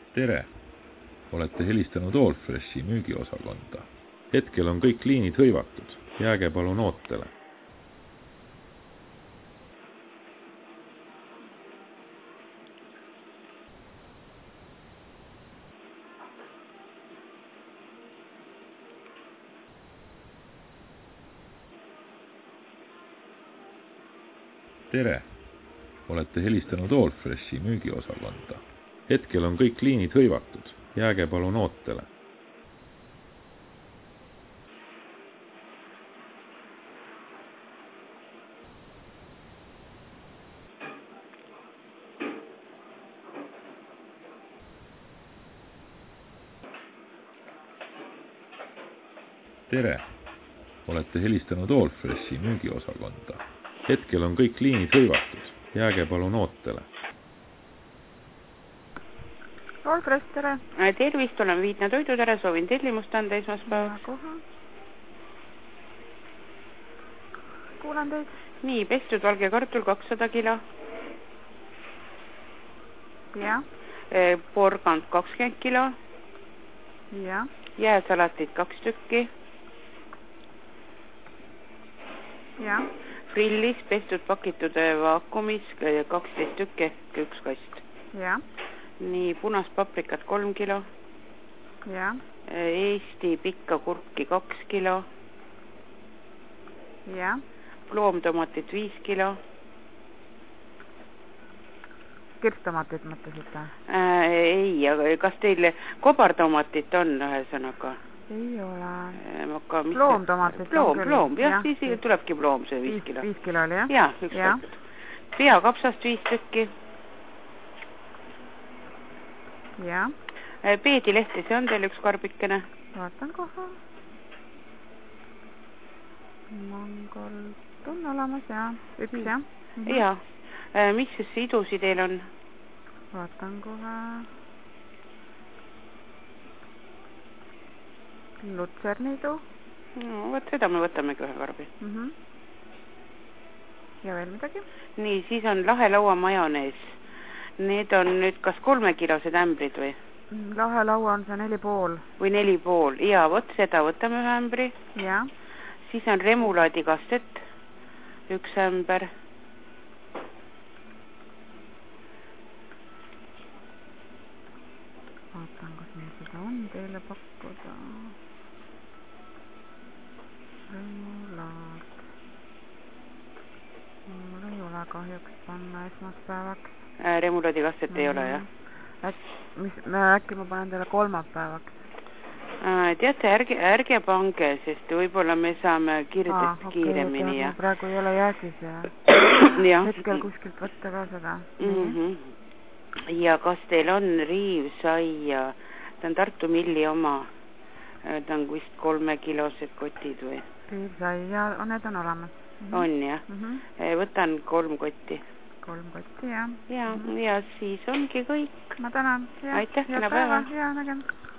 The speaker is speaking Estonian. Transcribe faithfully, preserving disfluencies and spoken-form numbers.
Tere! Olete helistanud Allfreshi müügiosakonda. Hetkel on kõik liinid hõivatud. Jääge palun ootele. Tere! Olete helistanud Allfreshi müügiosakonda. Hetkel on kõik liinid hõivatud. Jääge palun ootele. Tere! Olete helistanud Allfreshi müügiosakonda. Hetkel on kõik liinid hõivatud. Jääge palun ootele. Allfresh, tere! Tervist, olen Viidna toidutere, soovin tellimust anda esmaspäevaks. Kohe. Kuulen teid. Nii, pestud valge kartul kakssada kilo. Ja. Porgand kakskümmend kilo. Ja. Jääsalatit kaks tükki. Ja. Frillis pestud pakitud vaakumis kaksteist tükki, üks kast. Ja. Nii, punast paprikat kolm kilo. Ja. Eesti pikka kurki kaks kilo. Ja. Loomtomatit viis kilo. Kirstomatit mõtlesite? Äh, ei, aga kas teil kobartomatit on ühesõnaga? Ei ole. Äh, Loomtomatit loom, on küll. Loom, jah, ja. Siis tulebki loom see viis kilo. Viis kilo oli, jah? Jah, üks ja. Kott. Peakapsast viis tükki. Ja. Peedilehti, see on teil üks karbikene. Vaatan kohe. Mangold on olemas, jah. Üks, jah. Mm -hmm. Ja. Mis siis idusi teil on? Vaatan kohe. Lutserniidu. No, võt seda me võtamegi ühe karbi. Mm -hmm. Ja veel midagi? Nii, siis on lahelaua majonees. Need on nüüd kas kolmekilosed ämbrid või? Lahelaua on see neli pool. Või neli pool. Ja, võt seda võtame ühe ämbri. Ja. Siis on remulaadi kastet. Üks ämber. Vaatan, kas meil seda on teile pakkuda. Remulaad. Mul ei ole kahjuks panna esmaspäevaks. Äh, remulaadi kastet mm -hmm. ei ole, jah? Äk, mis, äkki ma panen teile kolmapäevaks. Äh, teate, ärge, ärge pange, sest võib-olla me saame kiiresti ah, okay, kiiremini. Ja praegu ei ole jäägis ja, ja. Hetkel kuskilt võtta ka seda. Mm -hmm. Ja kas teil on riivsaia? Ta on Tartu Milli oma. Ta on vist kolmekilosed kotid või? Riivsaia, need on olemas. Mm -hmm. On, jah? Mm -hmm. Võtan kolm kotti. Kolm kotti, jah. Ja, mm -hmm. ja siis ongi kõik. Ma tänan. Aitäh, kena päeva. Ja, nägem.